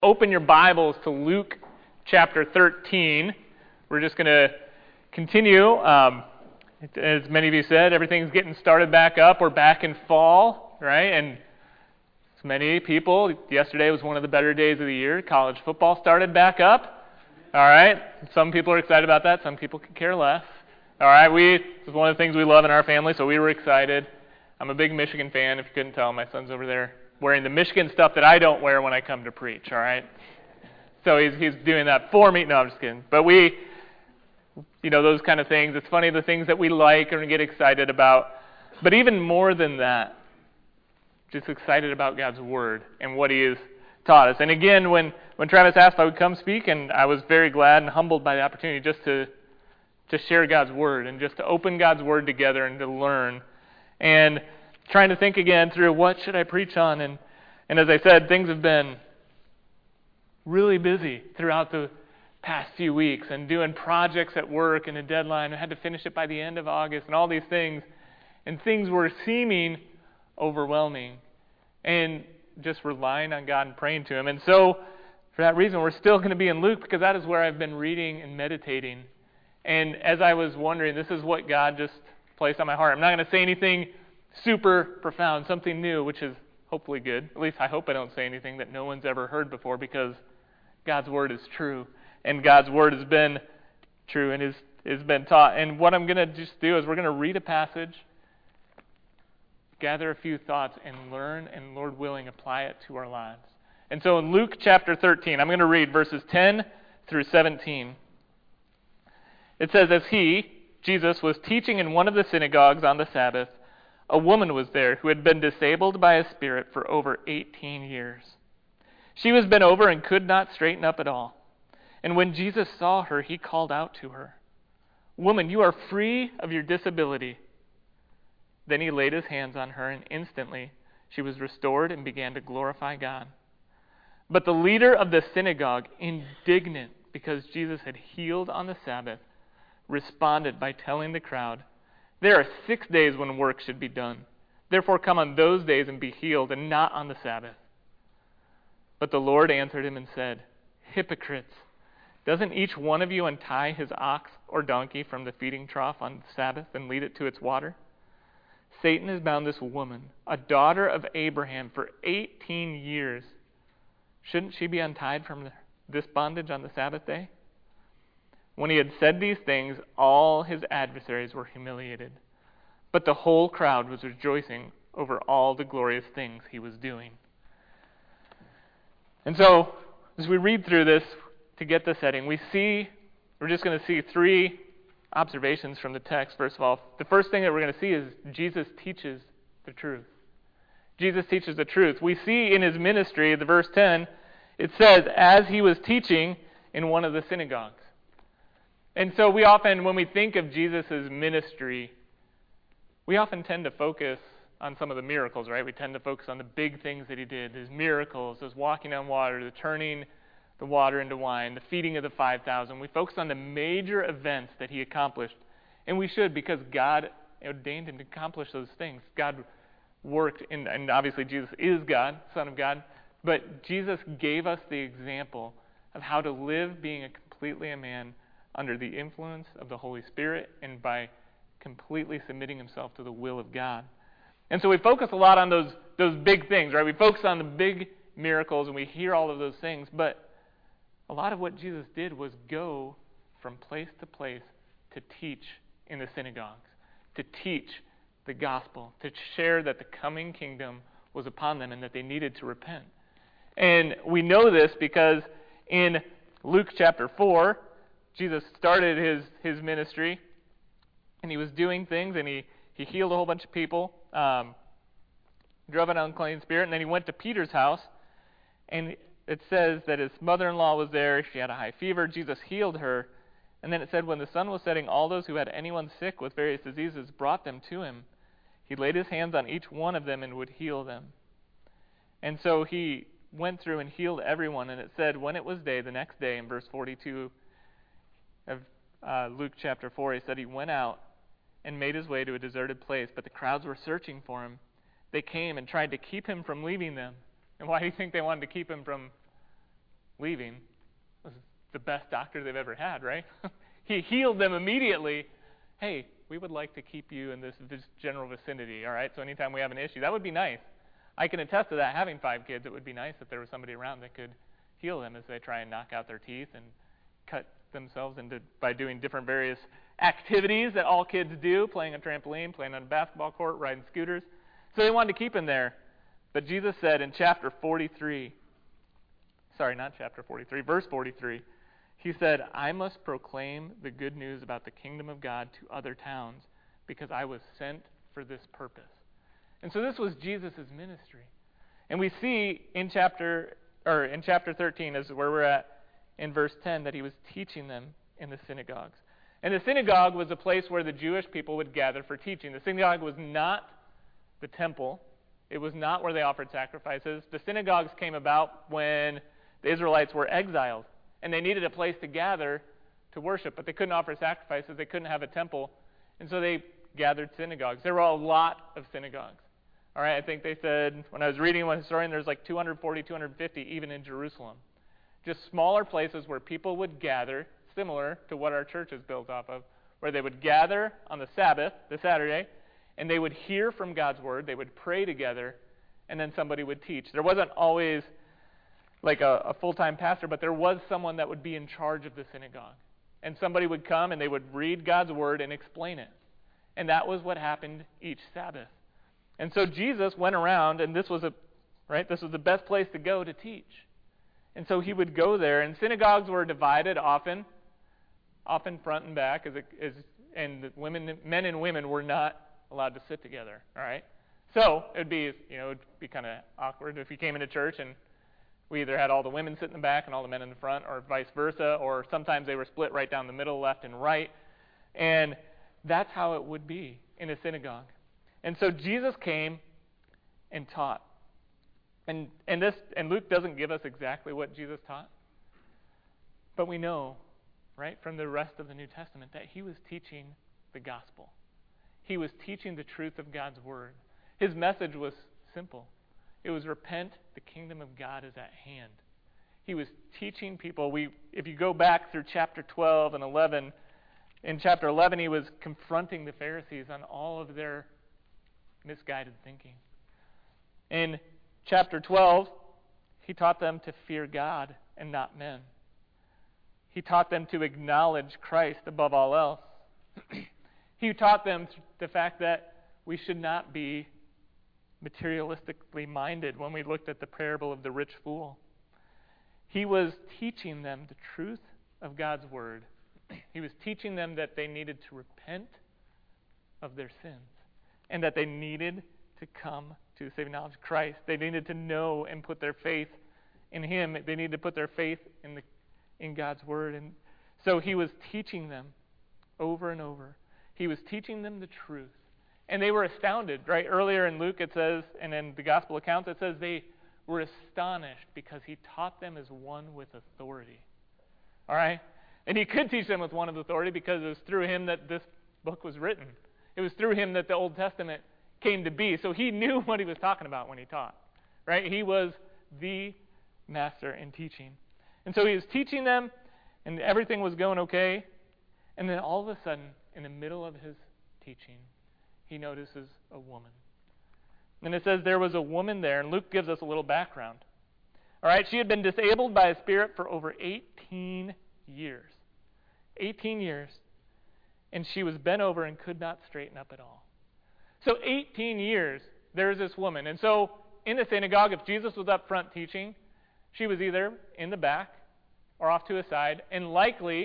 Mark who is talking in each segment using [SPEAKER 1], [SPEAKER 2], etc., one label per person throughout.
[SPEAKER 1] open your Bibles to Luke chapter 13. We're just going to continue. As many of you said, everything's getting started back up. We're back in fall, right? And as many people, yesterday was one of the better days of the year. College football started back up. All right? Some people are excited about that. Some people could care less. All right? It's one of the things we love in our family, so we were excited. I'm a big Michigan fan, if you couldn't tell. My son's over there wearing the Michigan stuff that I don't wear when I come to preach, all right? So he's doing that for me. No, I'm just kidding. But those kind of things. It's funny, the things that we like and get excited about. But even more than that, just excited about God's Word and what He has taught us. And again, when Travis asked if I would come speak, and I was very glad and humbled by the opportunity just to share God's Word and just to open God's Word together and to learn. And trying to think again through what should I preach on. And as I said, things have been really busy throughout the past few weeks and doing projects at work and a deadline. I had to finish it by the end of August and all these things. And things were seeming overwhelming and just relying on God and praying to Him. And so for that reason, we're still going to be in Luke because that is where I've been reading and meditating. And as I was wondering, this is what God just placed on my heart. I'm not going to say anything super profound, something new, which is hopefully good. At least I hope I don't say anything that no one's ever heard before, because God's Word is true, and God's Word has been true and has been taught. And what I'm going to just do is we're going to read a passage, gather a few thoughts, and learn, and Lord willing, apply it to our lives. And so in Luke chapter 13, I'm going to read verses 10 through 17. It says, "As he, Jesus, was teaching in one of the synagogues on the Sabbath, a woman was there who had been disabled by a spirit for over 18 years. She was bent over and could not straighten up at all. And when Jesus saw her, He called out to her, 'Woman, you are free of your disability.' Then He laid His hands on her, and instantly she was restored and began to glorify God. But the leader of the synagogue, indignant because Jesus had healed on the Sabbath, responded by telling the crowd, 'There are 6 days when work should be done. Therefore come on those days and be healed, and not on the Sabbath.' But the Lord answered him and said, 'Hypocrites, doesn't each one of you untie his ox or donkey from the feeding trough on the Sabbath and lead it to its water? Satan has bound this woman, a daughter of Abraham, for 18 years. Shouldn't she be untied from this bondage on the Sabbath day?' When he had said these things, all his adversaries were humiliated, but the whole crowd was rejoicing over all the glorious things he was doing." And so, as we read through this, to get the setting, we're just going to see 3 observations from the text. First of all, the first thing that we're going to see is Jesus teaches the truth. Jesus teaches the truth. We see in His ministry, the verse 10, it says, "as He was teaching in one of the synagogues." And so we often, when we think of Jesus' ministry, we often tend to focus on some of the miracles, right? We tend to focus on the big things that He did, His miracles, His walking on water, the turning the water into wine, the feeding of the 5,000. We focus on the major events that He accomplished. And we should, because God ordained Him to accomplish those things. God worked, and obviously Jesus is God, Son of God, but Jesus gave us the example of how to live being completely a man under the influence of the Holy Spirit and by completely submitting Himself to the will of God. And so we focus a lot on those big things, right? We focus on the big miracles and we hear all of those things, but a lot of what Jesus did was go from place to place to teach in the synagogues, to teach the gospel, to share that the coming kingdom was upon them and that they needed to repent. And we know this because in Luke chapter 4, Jesus started his ministry, and He was doing things, and he healed a whole bunch of people, drove an unclean spirit, and then He went to Peter's house, and it says that his mother-in-law was there. She had a high fever. Jesus healed her, and then it said when the sun was setting, all those who had anyone sick with various diseases brought them to Him. He laid His hands on each one of them and would heal them. And so He went through and healed everyone, and it said when it was day, the next day, in verse 42 of Luke chapter 4, He said He went out and made His way to a deserted place, but the crowds were searching for Him. They came and tried to keep Him from leaving them. And why do you think they wanted to keep Him from leaving was the best doctor they've ever had, right? He healed them immediately. Hey, we would like to keep you in this general vicinity, all right? So anytime we have an issue, that would be nice. I can attest to that. Having 5 kids, it would be nice if there was somebody around that could heal them as they try and knock out their teeth and cut themselves by doing different various activities that all kids do, playing a trampoline, playing on a basketball court, riding scooters. So they wanted to keep him there. But Jesus said in verse 43, he said, I must proclaim the good news about the kingdom of God to other towns because I was sent for this purpose. And so this was Jesus' ministry. And we see in chapter 13, is where we're at in verse 10, that he was teaching them in the synagogues. And the synagogue was a place where the Jewish people would gather for teaching. The synagogue was not the temple. It was not where they offered sacrifices. The synagogues came about when the Israelites were exiled, and they needed a place to gather to worship, but they couldn't offer sacrifices. They couldn't have a temple, and so they gathered synagogues. There were a lot of synagogues. All right, I think they said, when I was reading one historian, there's like 240, 250 even in Jerusalem. Just smaller places where people would gather, similar to what our church is built off of, where they would gather on the Sabbath, the Saturday, and they would hear from God's Word, they would pray together, and then somebody would teach. There wasn't always like a full-time pastor, but there was someone that would be in charge of the synagogue. And somebody would come and they would read God's Word and explain it. And that was what happened each Sabbath. And so Jesus went around, and this was the best place to go to teach. And so he would go there, and synagogues were divided often front and back, and men and women were not allowed to sit together. All right, so it'd be kind of awkward if you came into church and we either had all the women sit in the back and all the men in the front, or vice versa, or sometimes they were split right down the middle, left and right, and that's how it would be in a synagogue. And so Jesus came and taught. And Luke doesn't give us exactly what Jesus taught, but we know, right, from the rest of the New Testament that he was teaching the gospel. He was teaching the truth of God's Word. His message was simple. It was repent, the kingdom of God is at hand. He was teaching people. If you go back through chapter 12 and 11, in chapter 11 he was confronting the Pharisees on all of their misguided thinking. In chapter 12, he taught them to fear God and not men. He taught them to acknowledge Christ above all else. He taught them the fact that we should not be materialistically minded when we looked at the parable of the rich fool. He was teaching them the truth of God's Word. He was teaching them that they needed to repent of their sins and that they needed to come to the saving knowledge of Christ. They needed to know and put their faith in Him. They needed to put their faith in God's Word. And so he was teaching them over and over. He was teaching them the truth. And they were astounded, right? Earlier in Luke it says, and in the gospel accounts it says they were astonished because he taught them as one with authority. All right? And he could teach them with one with authority because it was through him that this book was written. It was through him that the Old Testament came to be. So he knew what he was talking about when he taught. Right? He was the master in teaching. And so he was teaching them, and everything was going okay. And then all of a sudden, in the middle of his teaching, he notices a woman. And it says there was a woman there, and Luke gives us a little background. All right, she had been disabled by a spirit for over 18 years. 18 years. And she was bent over and could not straighten up at all. So 18 years, there's this woman. And so in the synagogue, if Jesus was up front teaching, she was either in the back or off to a side, and likely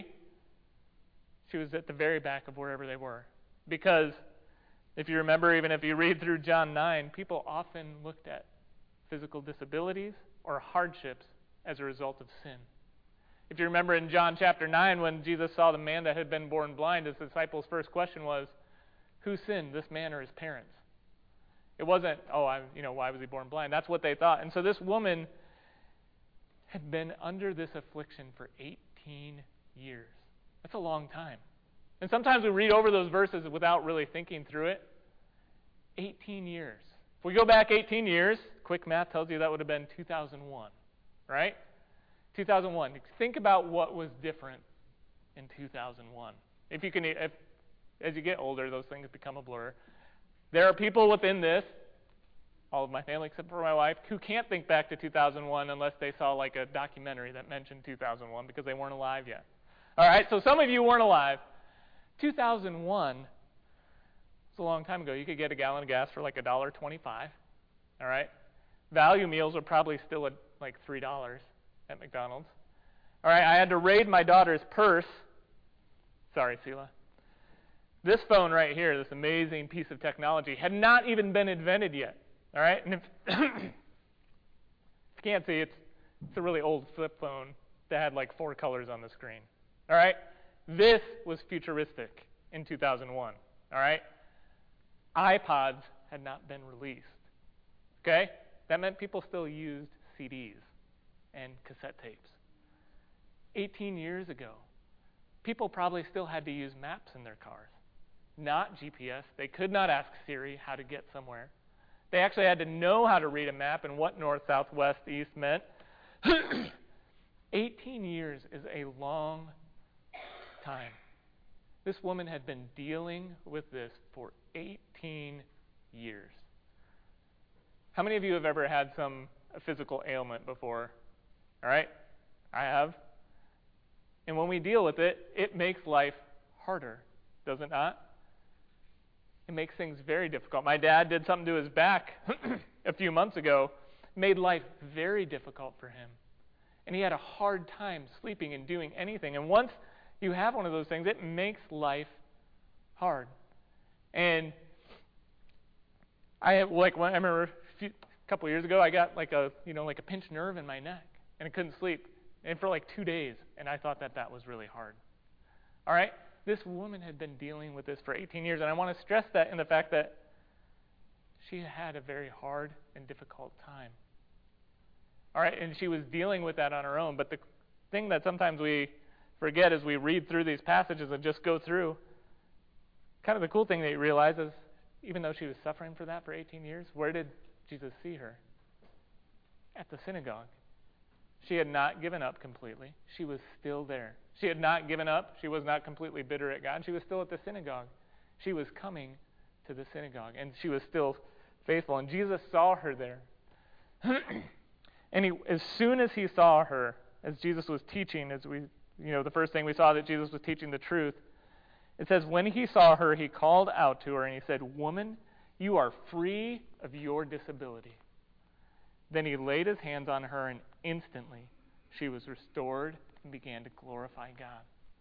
[SPEAKER 1] she was at the very back of wherever they were. Because if you remember, even if you read through John 9, people often looked at physical disabilities or hardships as a result of sin. If you remember in John chapter 9, when Jesus saw the man that had been born blind, his disciples' first question was, who sinned, this man or his parents? It wasn't, why was he born blind? That's what they thought. And so this woman had been under this affliction for 18 years. That's a long time. And sometimes we read over those verses without really thinking through it. 18 years. If we go back 18 years, quick math tells you that would have been 2001, right? 2001. Think about what was different in 2001. If you can, as you get older, those things become a blur. There are people within this, all of my family except for my wife, who can't think back to 2001 unless they saw like a documentary that mentioned 2001 because they weren't alive yet. All right, so some of you weren't alive. 2001 was a long time ago. You could get a gallon of gas for like $1.25. All right, value meals are probably still at like $3 at McDonald's. All right, I had to raid my daughter's purse. Sorry, Sela. This phone right here, this amazing piece of technology, had not even been invented yet. All right, and if you can't see, it's a really old flip phone that had like 4 colors on the screen. All right, this was futuristic in 2001. All right, iPods had not been released. Okay, that meant people still used CDs and cassette tapes. 18 years ago, people probably still had to use maps in their cars, not GPS. They could not ask Siri how to get somewhere. They actually had to know how to read a map and what north, south, west, east meant. 18 years is a long time. This woman had been dealing with this for 18 years. How many of you have ever had a physical ailment before? All right? I have. And when we deal with it, it makes life harder, does it not? It makes things very difficult. My dad did something to his back a few months ago, made life very difficult for him. And he had a hard time sleeping and doing anything. And once you have one of those things, it makes life hard. And I remember a couple of years ago, I got like a pinched nerve in my neck, and I couldn't sleep, and for like 2 days, and I thought that was really hard. All right, this woman had been dealing with this for 18 years, and I want to stress that in the fact that she had a very hard and difficult time. All right, and she was dealing with that on her own. But the thing that sometimes we forget as we read through these passages and just go through, kind of the cool thing that you realize is, even though she was suffering for that for 18 years, where did Jesus see her? At the synagogue. She had not given up completely. She was still there. She had not given up. She was not completely bitter at God. She was still at the synagogue. She was coming to the synagogue, and she was still faithful. And Jesus saw her there. And as soon as he saw her, as Jesus was teaching, the first thing we saw that Jesus was teaching the truth, it says, when he saw her, he called out to her and he said, "Woman, you are free of your disability." Then he laid his hands on her, and instantly she was restored and began to glorify God.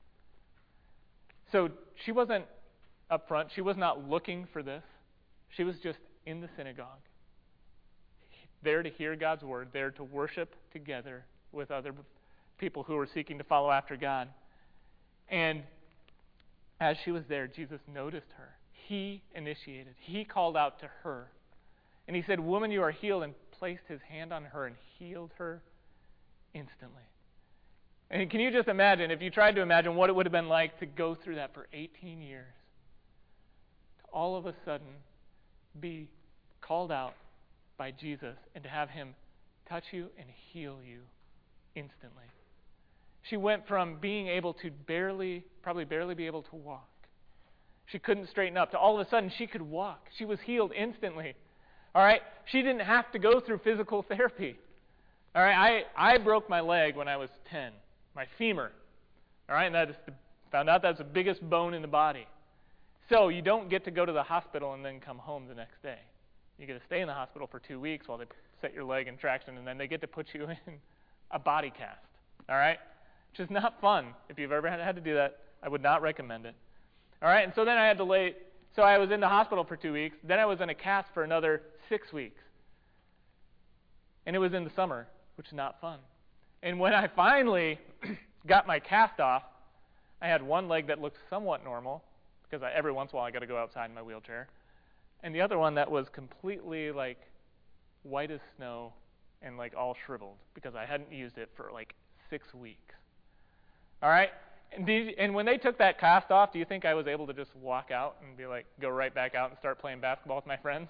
[SPEAKER 1] So she wasn't up front. She was not looking for this. She was just in the synagogue, there to hear God's word, there to worship together with other people who were seeking to follow after God. And as she was there, Jesus noticed her. He initiated. He called out to her. And he said, "Woman, you are healed," and placed his hand on her and healed her instantly. And can you just imagine, if you tried to imagine what it would have been like to go through that for 18 years, to all of a sudden be called out by Jesus and to have him touch you and heal you instantly. She went from being able to probably barely be able to walk. She couldn't straighten up, to all of a sudden she could walk. She was healed instantly. All right? She didn't have to go through physical therapy. All right? I broke my leg when I was 10, my femur. All right? And found out that's the biggest bone in the body. So you don't get to go to the hospital and then come home the next day. You get to stay in the hospital for 2 weeks while they set your leg in traction, and then they get to put you in a body cast. All right? Which is not fun. If you've ever had to do that, I would not recommend it. All right? And so then I was in the hospital for 2 weeks. Then I was in a cast for another 6 weeks. And it was in the summer, which is not fun. And when I finally got my cast off, I had one leg that looked somewhat normal, because every once in a while I got to go outside in my wheelchair. And the other one that was completely like white as snow and like all shriveled, because I hadn't used it for like 6 weeks. All right? And when they took that cast off, do you think I was able to just walk out and go right back out and start playing basketball with my friends?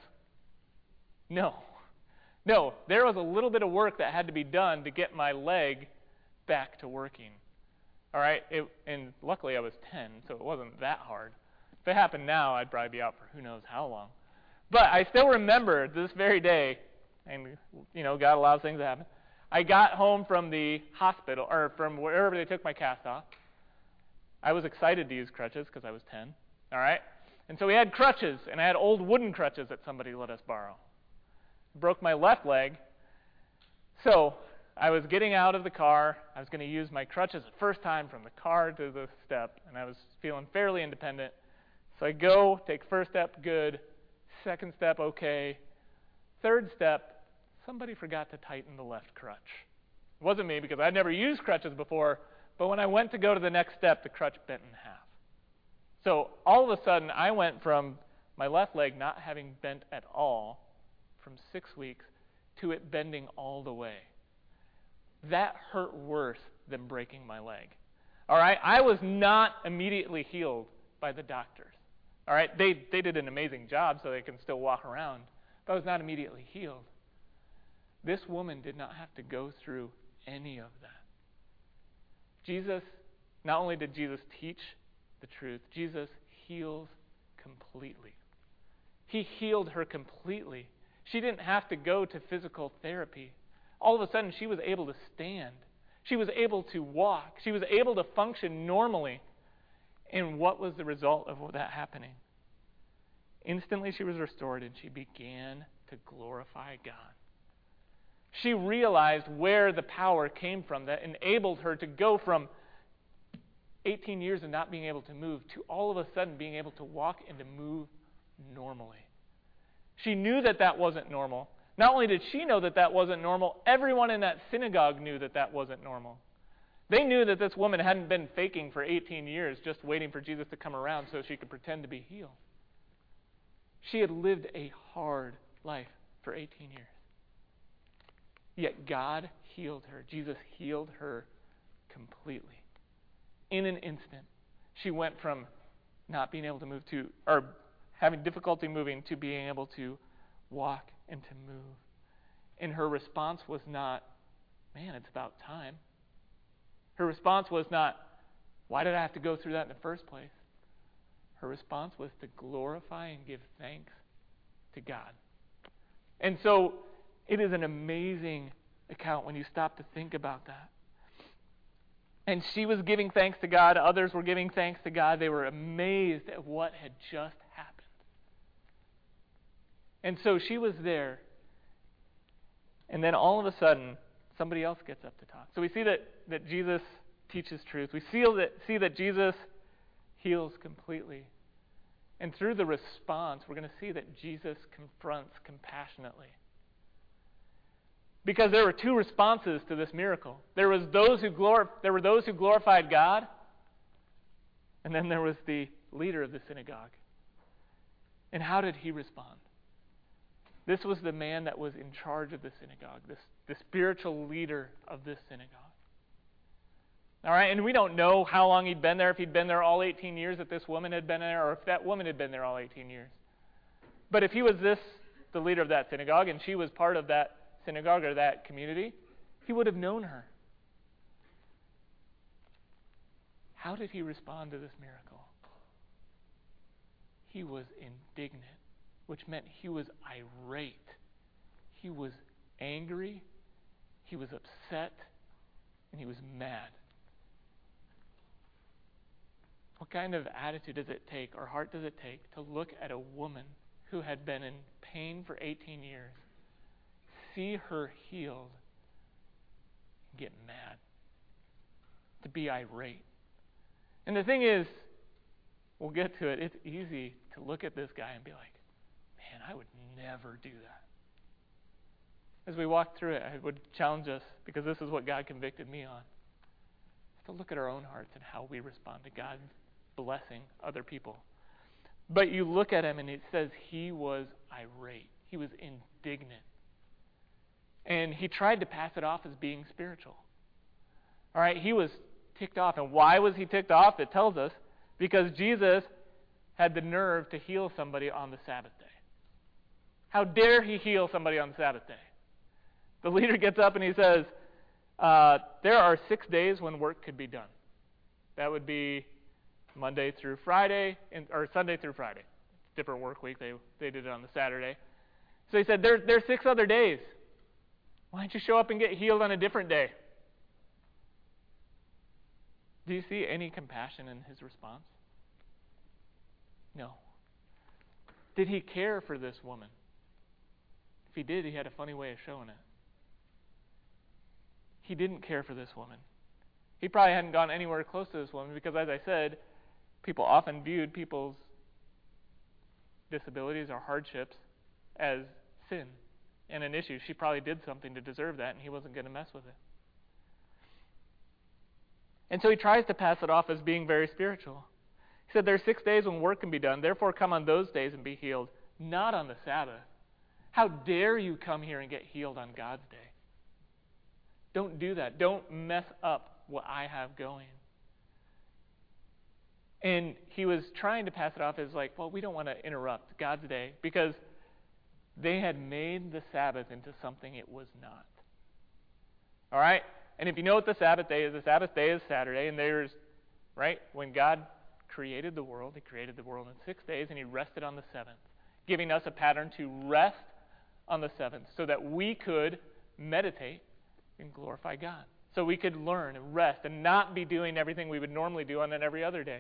[SPEAKER 1] No. No, there was a little bit of work that had to be done to get my leg back to working. All right? And luckily I was 10, so it wasn't that hard. If it happened now, I'd probably be out for who knows how long. But I still remember this very day, and, God allows things to happen. I got home from the hospital, or from wherever they took my cast off. I was excited to use crutches because I was 10. All right? And so we had crutches, and I had old wooden crutches that somebody let us borrow. Broke my left leg. So I was getting out of the car. I was going to use my crutches the first time from the car to the step, and I was feeling fairly independent. So I go, take first step, good. Second step, okay. Third step, somebody forgot to tighten the left crutch. It wasn't me because I'd never used crutches before, but when I went to go to the next step, the crutch bent in half. So all of a sudden, I went from my left leg not having bent at all from 6 weeks to it bending all the way. That hurt worse than breaking my leg. All right? I was not immediately healed by the doctors. All right? They did an amazing job so they can still walk around, but I was not immediately healed. This woman did not have to go through any of that. Not only did Jesus teach the truth, Jesus heals completely. He healed her completely. She didn't have to go to physical therapy. All of a sudden, she was able to stand. She was able to walk. She was able to function normally. And what was the result of that happening? Instantly, she was restored, and she began to glorify God. She realized where the power came from that enabled her to go from 18 years of not being able to move to all of a sudden being able to walk and to move normally. She knew that that wasn't normal. Not only did she know that that wasn't normal, everyone in that synagogue knew that that wasn't normal. They knew that this woman hadn't been faking for 18 years, just waiting for Jesus to come around so she could pretend to be healed. She had lived a hard life for 18 years. Yet God healed her. Jesus healed her completely. In an instant, she went from not being able to move to, or having difficulty moving, to being able to walk and to move. And her response was not, man, it's about time. Her response was not, why did I have to go through that in the first place? Her response was to glorify and give thanks to God. And so it is an amazing account when you stop to think about that. And she was giving thanks to God. Others were giving thanks to God. They were amazed at what had just happened. And so she was there. And then all of a sudden, somebody else gets up to talk. So we see that Jesus teaches truth. We see that Jesus heals completely. And through the response, we're going to see that Jesus confronts compassionately. Because there were two responses to this miracle. There were those who glorified God, and then there was the leader of the synagogue. And how did he respond? This was the man that was in charge of the synagogue, the spiritual leader of this synagogue. All right, and we don't know how long he'd been there, if he'd been there all 18 years that this woman had been there, or if that woman had been there all 18 years. But if he was the leader of that synagogue, and she was part of that synagogue or that community, he would have known her. How did he respond to this miracle? He was indignant, which meant he was irate. He was angry, he was upset, and he was mad. What kind of attitude does it take, or heart does it take, to look at a woman who had been in pain for 18 years, see her healed, and get mad, to be irate? And the thing is, we'll get to it, it's easy to look at this guy and be like, man, I would never do that. As we walk through it, I would challenge us, because this is what God convicted me on, to look at our own hearts and how we respond to God blessing other people. But you look at him and it says he was irate. He was indignant. And he tried to pass it off as being spiritual. All right, he was ticked off. And why was he ticked off? It tells us because Jesus had the nerve to heal somebody on the Sabbath day. How dare he heal somebody on the Sabbath day? The leader gets up and he says, There are 6 days when work could be done. That would be Monday through Friday, or Sunday through Friday. Different work week. They did it on the Saturday. So he said, there's 6 other days. Why don't you show up and get healed on a different day? Do you see any compassion in his response? No. Did he care for this woman? If he did, he had a funny way of showing it. He didn't care for this woman. He probably hadn't gone anywhere close to this woman because, as I said, people often viewed people's disabilities or hardships as sin and an issue. She probably did something to deserve that, and he wasn't going to mess with it. And so he tries to pass it off as being very spiritual. He said, there are 6 days when work can be done. Therefore, come on those days and be healed, not on the Sabbath. How dare you come here and get healed on God's day? Don't do that. Don't mess up what I have going. And he was trying to pass it off as like, well, we don't want to interrupt God's day, because they had made the Sabbath into something it was not. All right? And if you know what the Sabbath day is Saturday, and there's, right, when God created the world, he created the world in 6 days, and he rested on the seventh, giving us a pattern to rest on the seventh so that we could meditate and glorify God. So we could learn and rest and not be doing everything we would normally do on every other day.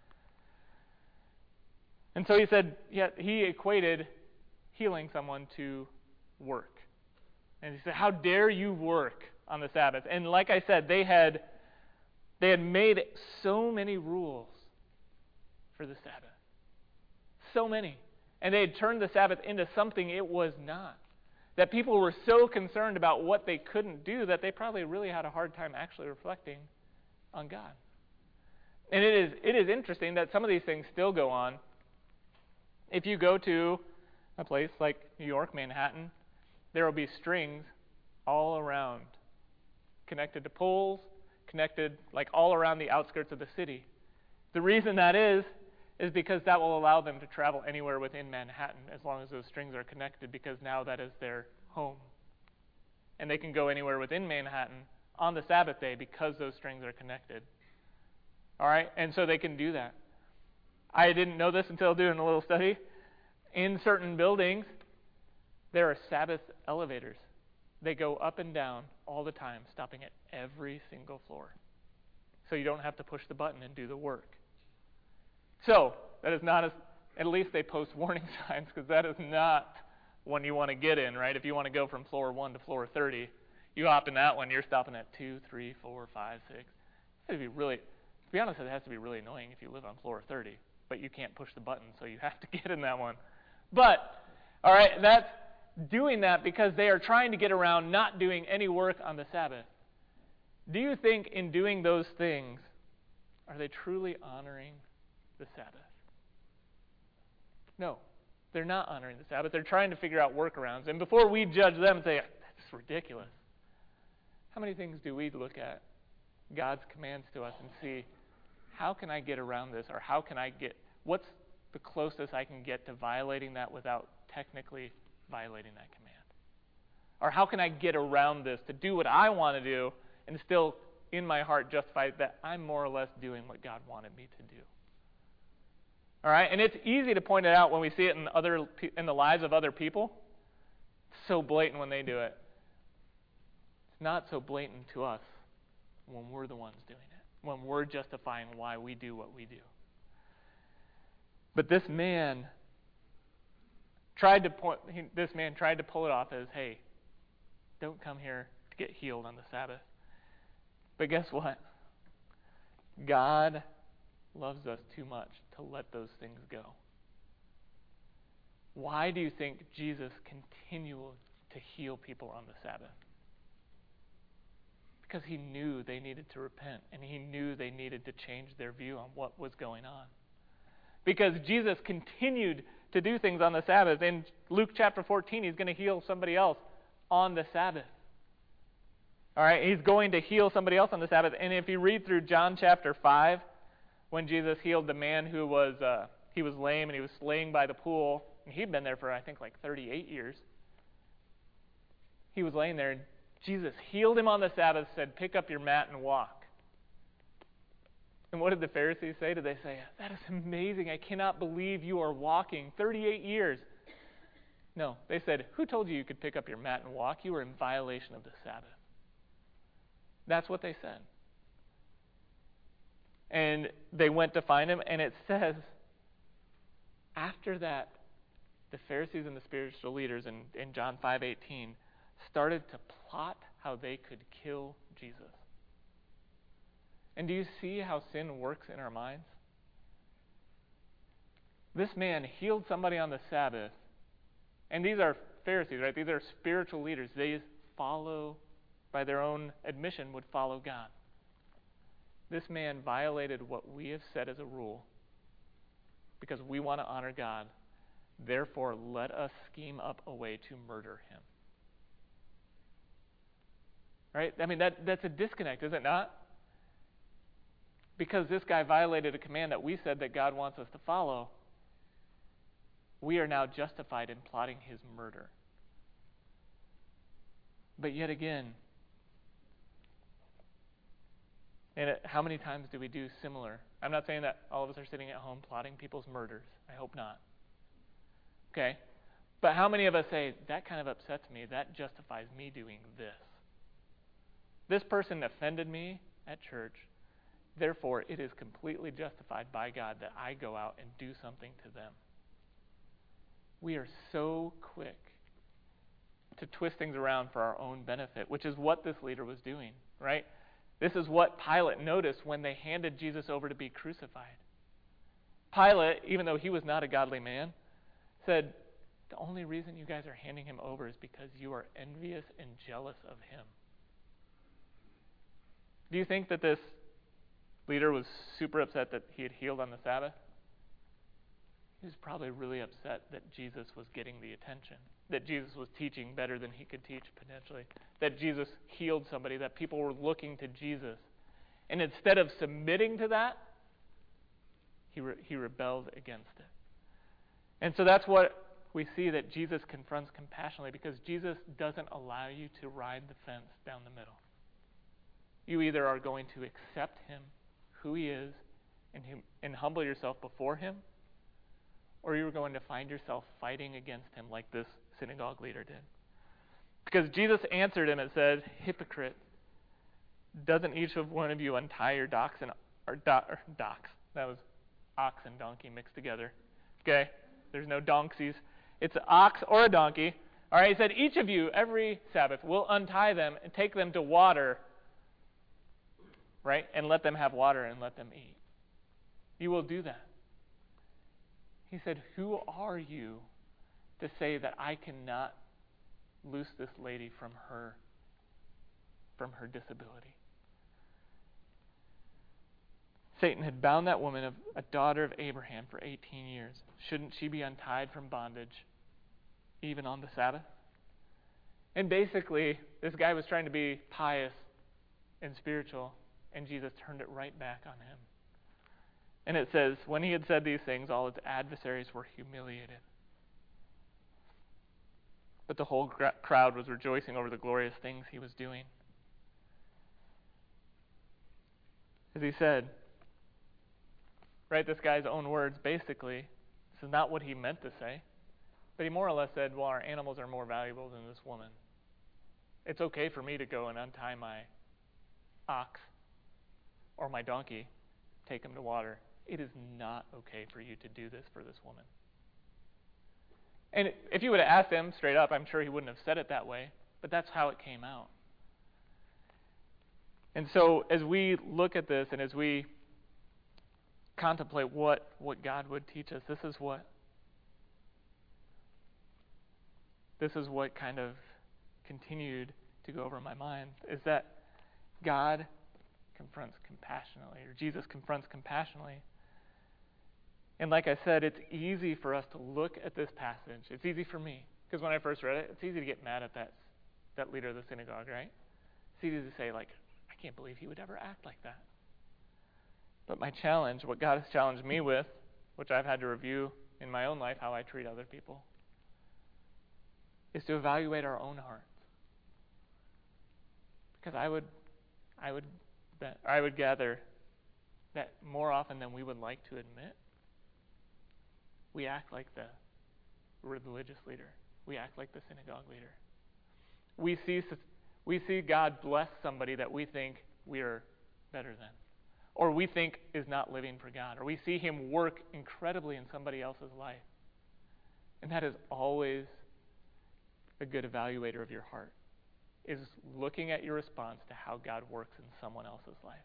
[SPEAKER 1] And so he said, yeah, he equated healing someone to work. And he said, how dare you work on the Sabbath? And like I said, they had made so many rules for the Sabbath. So many. And they had turned the Sabbath into something it was not. That people were so concerned about what they couldn't do that they probably really had a hard time actually reflecting on God. And it is interesting that some of these things still go on. If you go to a place like New York, Manhattan, there will be strings all around, connected to poles, connected like all around the outskirts of the city. The reason that is because that will allow them to travel anywhere within Manhattan as long as those strings are connected, because now that is their home. And they can go anywhere within Manhattan on the Sabbath day because those strings are connected. All right? And so they can do that. I didn't know this until doing a little study. In certain buildings, there are Sabbath elevators. They go up and down all the time, stopping at every single floor. So you don't have to push the button and do the work. So, that is not at least they post warning signs, because that is not one you want to get in, right? If you want to go from floor 1 to floor 30, you hop in that one, you're stopping at 2, 3, 4, 5, 6. To be honest, it has to be really annoying if you live on floor 30, but you can't push the button, so you have to get in that one. But, all right, that's doing that because they are trying to get around not doing any work on the Sabbath. Do you think in doing those things, are they truly honoring the Sabbath? No, they're not honoring the Sabbath. They're trying to figure out workarounds. And before we judge them and say, that's ridiculous, how many things do we look at God's commands to us and see, how can I get around this? Or what's the closest I can get to violating that without technically violating that command? Or how can I get around this to do what I want to do and still, in my heart, justify that I'm more or less doing what God wanted me to do? All right? And it's easy to point it out when we see it in the lives of other people. It's so blatant when they do it. It's not so blatant to us when we're the ones doing it, when we're justifying why we do what we do. But this man tried to pull it off as, hey, don't come here to get healed on the Sabbath. But guess what? God loves us too much to let those things go. Why do you think Jesus continued to heal people on the Sabbath? Because he knew they needed to repent, and he knew they needed to change their view on what was going on. Because Jesus continued to do things on the Sabbath. In Luke chapter 14, he's going to heal somebody else on the Sabbath. All right, he's going to heal somebody else on the Sabbath. And if you read through John chapter 5, when Jesus healed the man who was he was lame and he was laying by the pool, and he'd been there for, I think, like 38 years. He was laying there, and Jesus healed him on the Sabbath, said, pick up your mat and walk. And what did the Pharisees say? Did they say, that is amazing. I cannot believe you are walking 38 years. No, they said, who told you you could pick up your mat and walk? You were in violation of the Sabbath. That's what they said. And they went to find him, and it says, after that, the Pharisees and the spiritual leaders in John 5:18 started to plot how they could kill Jesus. And do you see how sin works in our minds? This man healed somebody on the Sabbath, and these are Pharisees, right? These are spiritual leaders. They follow, by their own admission, would follow God. This man violated what we have set as a rule because we want to honor God. Therefore, let us scheme up a way to murder him. Right? I mean, that's a disconnect, is it not? Because this guy violated a command that we said that God wants us to follow, we are now justified in plotting his murder. But yet again, and how many times do we do similar? I'm not saying that all of us are sitting at home plotting people's murders. I hope not. Okay? But how many of us say, that kind of upsets me, that justifies me doing this? This person offended me at church, therefore it is completely justified by God that I go out and do something to them. We are so quick to twist things around for our own benefit, which is what this leader was doing, right? This is what Pilate noticed when they handed Jesus over to be crucified. Pilate, even though he was not a godly man, said, the only reason you guys are handing him over is because you are envious and jealous of him. Do you think that this leader was super upset that he had healed on the Sabbath? He was probably really upset that Jesus was getting the attention, that Jesus was teaching better than he could teach potentially, that Jesus healed somebody, that people were looking to Jesus. And instead of submitting to that, he rebelled against it. And so that's what we see, that Jesus confronts compassionately, because Jesus doesn't allow you to ride the fence down the middle. You either are going to accept him, who he is, and humble yourself before him, or you're going to find yourself fighting against him like this synagogue leader did. Because Jesus answered him and said, hypocrite, doesn't each of one of you untie your docks? That was ox and donkey mixed together. Okay? There's no donkeys. It's an ox or a donkey. All right, he said, each of you every Sabbath will untie them and take them to water, right? And let them have water and let them eat. You will do that. He said, who are you to say that I cannot loose this lady from her disability? Satan had bound that woman, a daughter of Abraham, for 18 years. Shouldn't she be untied from bondage, even on the Sabbath? And basically, this guy was trying to be pious and spiritual, and Jesus turned it right back on him. And it says, when he had said these things, all his adversaries were humiliated. But the whole crowd was rejoicing over the glorious things he was doing. As he said, right, this guy's own words, basically, this is not what he meant to say, but he more or less said, well, our animals are more valuable than this woman. It's okay for me to go and untie my ox or my donkey, take him to water. It is not okay for you to do this for this woman. And if you would have asked him straight up, I'm sure he wouldn't have said it that way, but that's how it came out. And so as we look at this and as we contemplate what God would teach us, this is what kind of continued to go over my mind, is that God confronts compassionately, or Jesus confronts compassionately. And like I said, it's easy for us to look at this passage. It's easy for me, because when I first read it, it's easy to get mad at that leader of the synagogue, right? It's easy to say, like, I can't believe he would ever act like that. But my challenge, what God has challenged me with, which I've had to review in my own life, how I treat other people, is to evaluate our own hearts. Because I would gather that more often than we would like to admit, we act like the religious leader. We act like the synagogue leader. We see God bless somebody that we think we are better than, or we think is not living for God, or we see Him work incredibly in somebody else's life. And that is always a good evaluator of your heart, is looking at your response to how God works in someone else's life.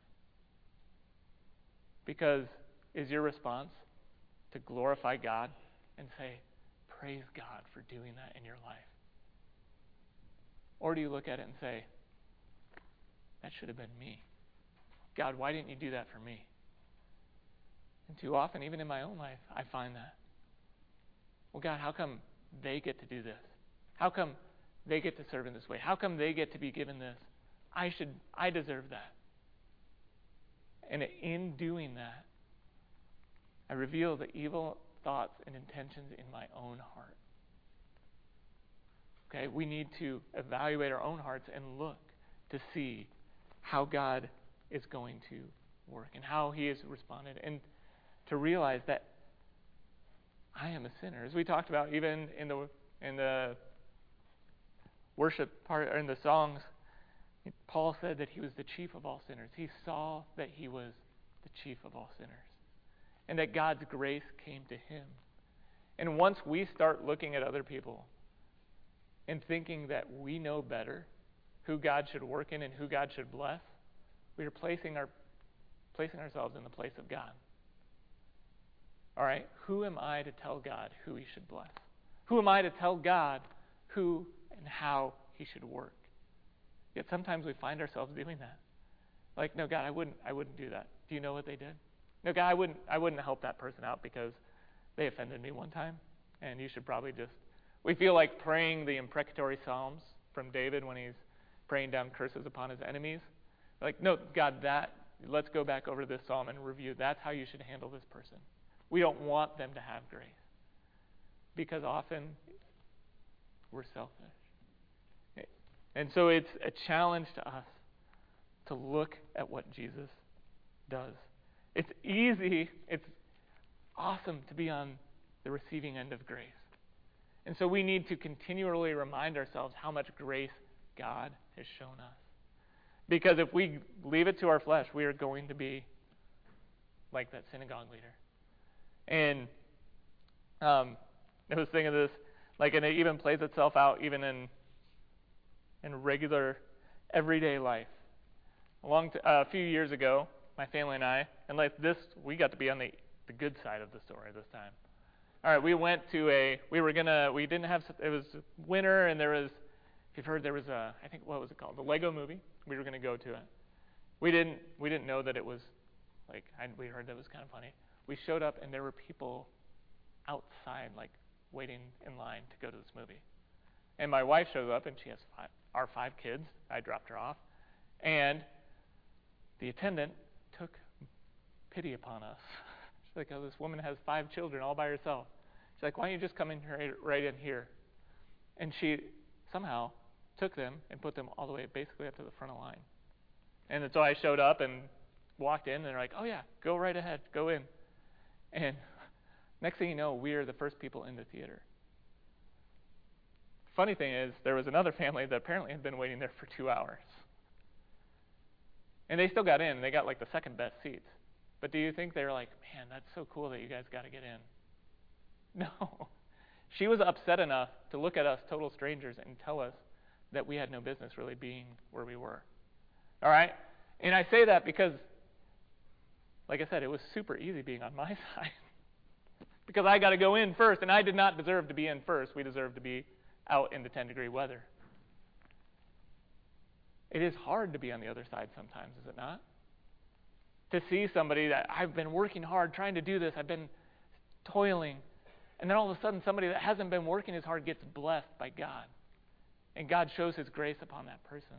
[SPEAKER 1] Because is your response to glorify God and say, praise God for doing that in your life? Or do you look at it and say, that should have been me. God, why didn't you do that for me? And too often, even in my own life, I find that. Well, God, how come they get to do this? How come they get to serve in this way? How come they get to be given this? I deserve that. And in doing that, I reveal the evil thoughts and intentions in my own heart. Okay, we need to evaluate our own hearts and look to see how God is going to work and how He has responded, and to realize that I am a sinner. As we talked about, even in the worship part or in the songs, Paul said that he was the chief of all sinners. He saw that he was the chief of all sinners, and that God's grace came to him. And once we start looking at other people and thinking that we know better who God should work in and who God should bless, we are placing ourselves in the place of God. All right, who am I to tell God who He should bless? Who am I to tell God who and how He should work? Yet sometimes we find ourselves doing that. Like, no, God, I wouldn't do that. Do you know what they did? No, God, I wouldn't help that person out because they offended me one time, and you should probably just. We feel like praying the imprecatory psalms from David when he's praying down curses upon his enemies. Like, no, God, let's go back over this psalm and review. That's how you should handle this person. We don't want them to have grace, because often we're selfish. And so it's a challenge to us to look at what Jesus does. It's easy, it's awesome to be on the receiving end of grace. And so we need to continually remind ourselves how much grace God has shown us. Because if we leave it to our flesh, we are going to be like that synagogue leader. And I was thinking of this, and it even plays itself out even in regular, everyday life. A few years ago, my family and I, and we got to be on the good side of the story this time. All right, we went to it was winter, and if you've heard, there was what was it called? The Lego movie. We were going to go to it. We didn't know that it was, we heard that it was kind of funny. We showed up, and there were people outside, waiting in line to go to this movie. And my wife showed up, and she has our 5 kids. I dropped her off. And the attendant took pity upon us. She's like, oh, this woman has 5 children all by herself. She's like, why don't you just come in right in here? And she somehow took them and put them all the way basically up to the front of the line. And so I showed up and walked in, and they're like, oh yeah, go right ahead, go in. And next thing you know, we are the first people in the theater. Funny thing is, there was another family that apparently had been waiting there for 2 hours. And they still got in. They got the second best seats. But do you think they were like, man, that's so cool that you guys got to get in? No. She was upset enough to look at us, total strangers, and tell us that we had no business really being where we were. All right? And I say that because, like I said, it was super easy being on my side. Because I got to go in first, and I did not deserve to be in first. We deserved to be out in the 10-degree weather. It is hard to be on the other side sometimes, is it not? To see somebody that I've been working hard trying to do this, I've been toiling, and then all of a sudden somebody that hasn't been working as hard gets blessed by God. And God shows His grace upon that person.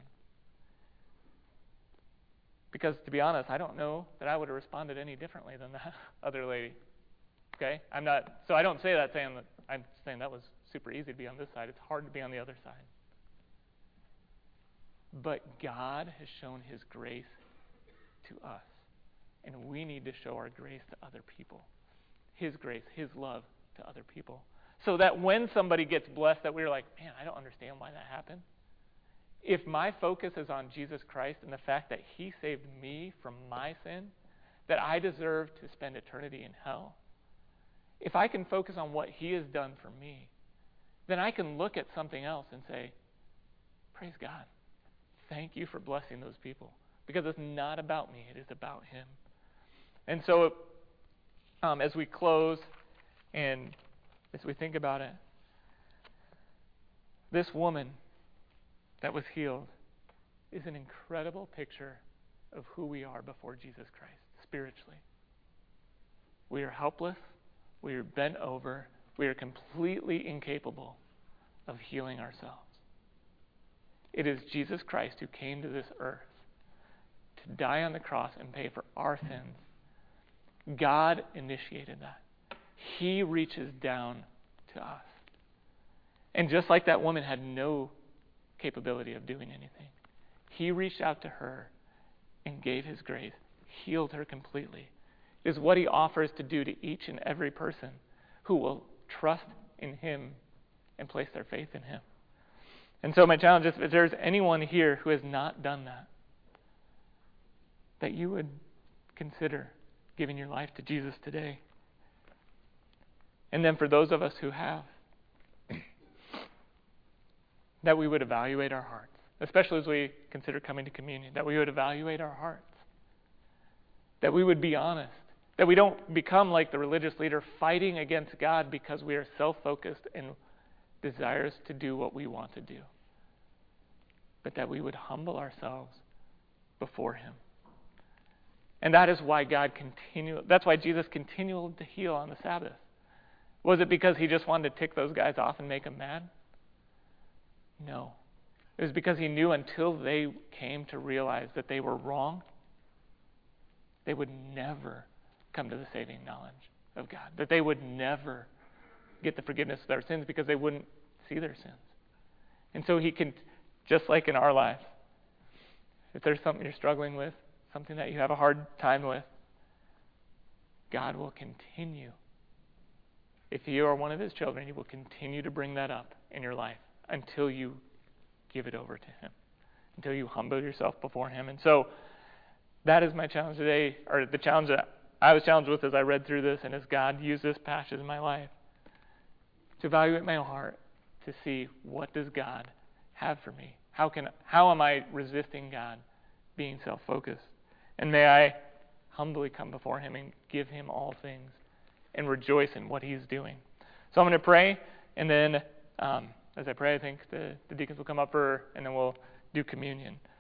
[SPEAKER 1] Because to be honest, I don't know that I would have responded any differently than that other lady. Okay? I don't say that saying that I'm saying that was super easy to be on this side. It's hard to be on the other side. But God has shown his grace to us. And we need to show our grace to other people. His grace, his love to other people. So that when somebody gets blessed, that we're like, man, I don't understand why that happened. If my focus is on Jesus Christ and the fact that he saved me from my sin, that I deserve to spend eternity in hell, if I can focus on what he has done for me, then I can look at something else and say, praise God. Thank you for blessing those people. Because it's not about me, it is about him. And so, as we close and as we think about it, this woman that was healed is an incredible picture of who we are before Jesus Christ, spiritually. We are helpless. We are bent over. We are completely incapable of healing ourselves. It is Jesus Christ who came to this earth to die on the cross and pay for our sins. God initiated that. He reaches down to us. And just like that woman had no capability of doing anything, he reached out to her and gave his grace, healed her completely. It is what he offers to do to each and every person who will trust in him and place their faith in him. And so my challenge is, if there's anyone here who has not done that, that you would consider giving your life to Jesus today. And then for those of us who have, that we would evaluate our hearts, especially as we consider coming to communion, that we would evaluate our hearts, that we would be honest, that we don't become like the religious leader fighting against God because we are self-focused and desires to do what we want to do, but that we would humble ourselves before him. And that is why that's why Jesus continued to heal on the Sabbath. Was it because he just wanted to tick those guys off and make them mad? No. It was because he knew until they came to realize that they were wrong, they would never come to the saving knowledge of God. That they would never get the forgiveness of their sins because they wouldn't see their sins. And so he can, just like in our lives, if there's something you're struggling with, something that you have a hard time with, God will continue. If you are one of his children, he will continue to bring that up in your life until you give it over to him, until you humble yourself before him. And so that is my challenge today, or the challenge that I was challenged with as I read through this and as God used this passage in my life, to evaluate my heart, to see what does God have for me. How am I resisting God being self-focused? And may I humbly come before him and give him all things and rejoice in what he's doing. So I'm going to pray, and then as I pray, I think the deacons will come up and then we'll do communion.